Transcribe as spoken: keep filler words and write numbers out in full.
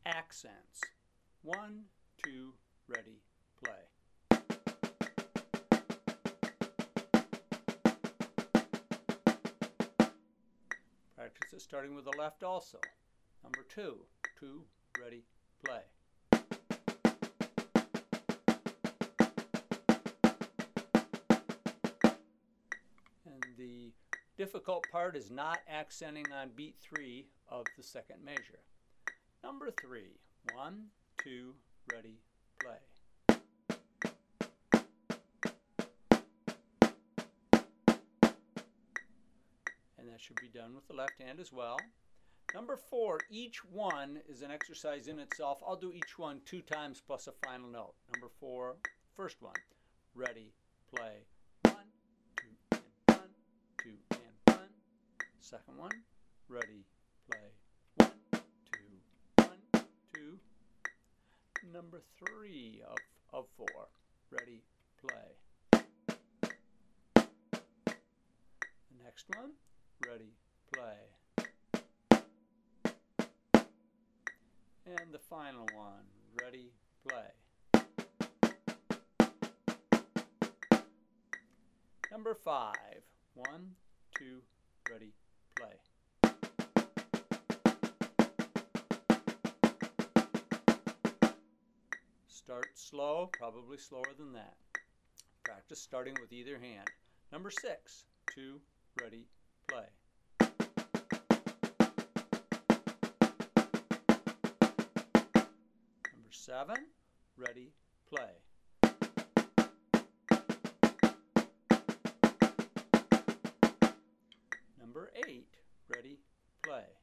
accents. One, two, ready, play. Practice it starting with the left also. Number two, two, ready, play. And the difficult part is not accenting on beat three of the second measure. Number three, one, two, ready, play. And that should be done with the left hand as well. Number four, each one is an exercise in itself. I'll do each one two times plus a final note. Number four, first one, ready, play. One, two, and one, two, and one. Second one, ready, play. One, two, one, two. Number three of, of four, ready, play. The next one, ready, play. And the final one, ready, play. Number five, one, two, ready, play. Start slow, probably slower than that. Practice starting with either hand. Number six, two, ready, play. Number seven, ready, play. Number eight, ready, play.